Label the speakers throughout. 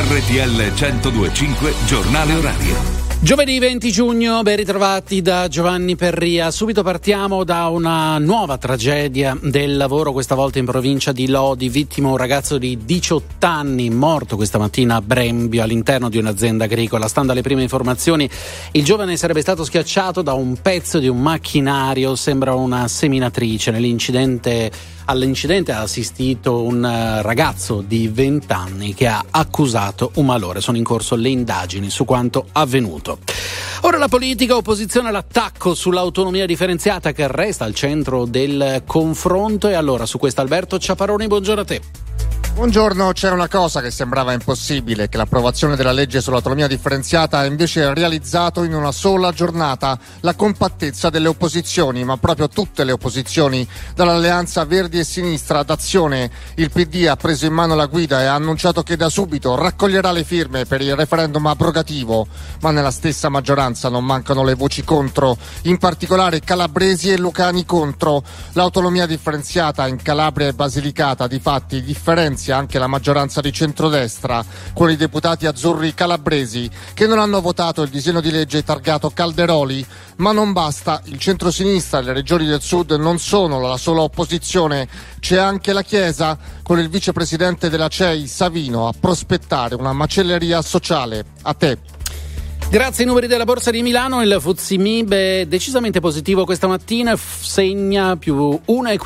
Speaker 1: RTL 102.5 Giornale Orario.
Speaker 2: Giovedì 20 giugno, ben ritrovati da Giovanni Perria. Subito partiamo da una nuova tragedia del lavoro, questa volta in provincia di Lodi. Vittima un ragazzo di 18 anni, morto questa mattina a Brembio all'interno di un'azienda agricola. Stando alle prime informazioni, il giovane sarebbe stato schiacciato da un pezzo di un macchinario, sembra una seminatrice. All'incidente ha assistito un ragazzo di 20 anni che ha accusato un malore. Sono in corso le indagini su quanto avvenuto. Ora la politica, opposizione all'attacco sull'autonomia differenziata che resta al centro del confronto. E allora su questo Alberto Ciaparoni, buongiorno a te.
Speaker 3: Buongiorno, c'era una cosa che sembrava impossibile, che l'approvazione della legge sull'autonomia differenziata ha invece realizzato in una sola giornata: la compattezza delle opposizioni, ma proprio tutte le opposizioni, dall'Alleanza Verdi e Sinistra ad Azione. Il PD ha preso in mano la guida e ha annunciato che da subito raccoglierà le firme per il referendum abrogativo, ma nella stessa maggioranza non mancano le voci contro, in particolare calabresi e lucani contro. L'autonomia differenziata in Calabria e Basilicata difatti differenzia anche la maggioranza di centrodestra, con i deputati azzurri calabresi che non hanno votato il disegno di legge targato Calderoli. Ma non basta, il centrosinistra e le regioni del sud non sono la sola opposizione, c'è anche la Chiesa, con il vicepresidente della CEI Savino a prospettare una macelleria sociale. A te.
Speaker 2: Grazie ai numeri della Borsa di Milano, il FTSE MIB è decisamente positivo questa mattina, segna più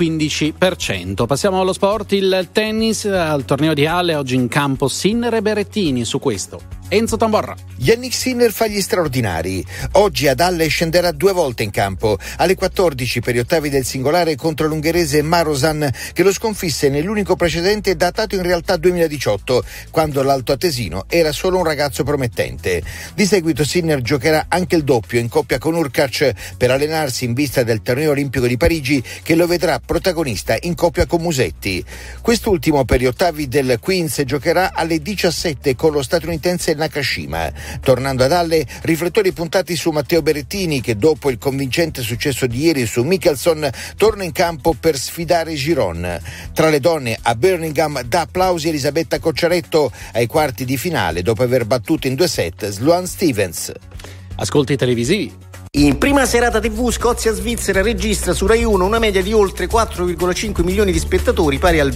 Speaker 2: 1,15%. Passiamo allo sport, il tennis, al torneo di Halle, oggi in campo Sinner e Berrettini. Su questo Enzo Tamborra.
Speaker 4: Jannik Sinner fa gli straordinari. Oggi ad Halle scenderà 2 volte in campo, alle 14 per gli ottavi del singolare contro l'ungherese Marosan, che lo sconfisse nell'unico precedente datato in realtà 2018, quando l'altoatesino era solo un ragazzo promettente. Di seguito Sinner giocherà anche il doppio in coppia con Urkac per allenarsi in vista del torneo olimpico di Parigi, che lo vedrà protagonista in coppia con Musetti. Quest'ultimo per gli ottavi del Queens giocherà alle 17 con lo statunitense Nakashima. Tornando ad Halle, riflettori puntati su Matteo Berrettini, che dopo il convincente successo di ieri su Mickelson torna in campo per sfidare Giron. Tra le donne a Birmingham dà applausi Elisabetta Cocciaretto ai quarti di finale dopo aver battuto in 2 set Sloane Stephens.
Speaker 2: Ascolti televisivi.
Speaker 5: In prima serata TV, Scozia-Svizzera registra su Rai 1 una media di oltre 4,5 milioni di spettatori, pari al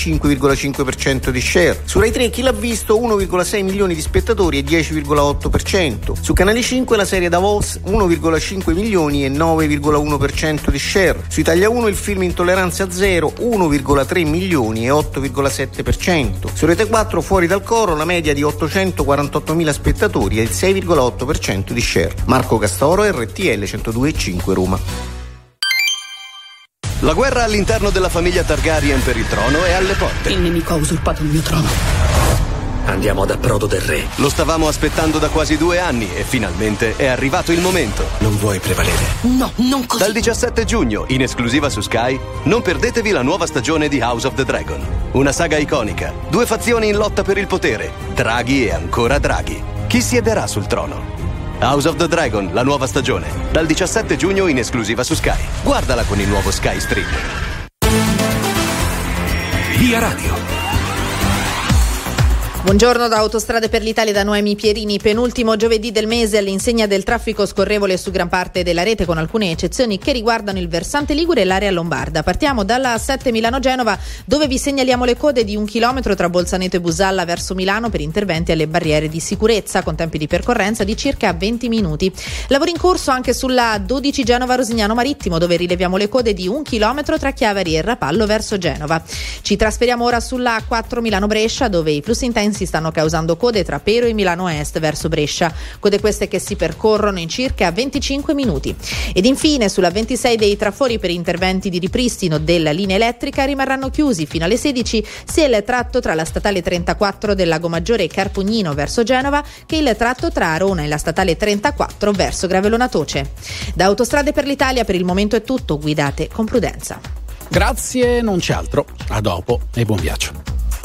Speaker 5: 25,5% di share. Su Rai 3 chi l'ha visto 1,6 milioni di spettatori e 10,8%. Su Canale 5 la serie Davos 1,5 milioni e 9,1% di share. Su Italia 1 il film Intolleranza Zero 1,3 milioni e 8,7%. Su Rete 4 Fuori dal coro la media di 848.000 spettatori e il 6,8% di share. Marco Castoro, RTL 102.5 Roma.
Speaker 6: La guerra all'interno della famiglia Targaryen per il trono è alle porte.
Speaker 7: Il nemico ha usurpato il mio trono.
Speaker 6: Andiamo ad approdo del re. Lo stavamo aspettando da quasi 2 anni e finalmente è arrivato il momento. Non vuoi prevalere?
Speaker 7: No, non così.
Speaker 6: Dal 17 giugno, in esclusiva su Sky, non perdetevi la nuova stagione di House of the Dragon. Una saga iconica, 2 fazioni in lotta per il potere, draghi e ancora draghi. Chi siederà sul trono? House of the Dragon, la nuova stagione, dal 17 giugno in esclusiva su Sky. Guardala con il nuovo Sky Stream.
Speaker 1: Via Radio.
Speaker 8: Buongiorno da Autostrade per l'Italia, da Noemi Pierini. Penultimo giovedì del mese all'insegna del traffico scorrevole su gran parte della rete, con alcune eccezioni che riguardano il versante Ligure e l'area lombarda. Partiamo dalla 7 Milano-Genova, dove vi segnaliamo le code di 1 chilometro tra Bolzaneto e Busalla verso Milano per interventi alle barriere di sicurezza, con tempi di percorrenza di circa 20 minuti. Lavori in corso anche sulla 12 Genova-Rosignano Marittimo, dove rileviamo le code di 1 chilometro tra Chiavari e Rapallo verso Genova. Ci trasferiamo ora sulla A4 Milano-Brescia, dove i flussi intensi stanno causando code tra Pero e Milano Est verso Brescia, code queste che si percorrono in circa 25 minuti. Ed infine sulla 26 dei trafori per interventi di ripristino della linea elettrica rimarranno chiusi fino alle 16 sia il tratto tra la statale 34 del Lago Maggiore e Carpugnino verso Genova che il tratto tra Arona e la statale 34 verso Gravellona Toce. Da Autostrade per l'Italia per il momento è tutto, guidate con prudenza.
Speaker 2: Grazie, non c'è altro. A dopo e buon viaggio.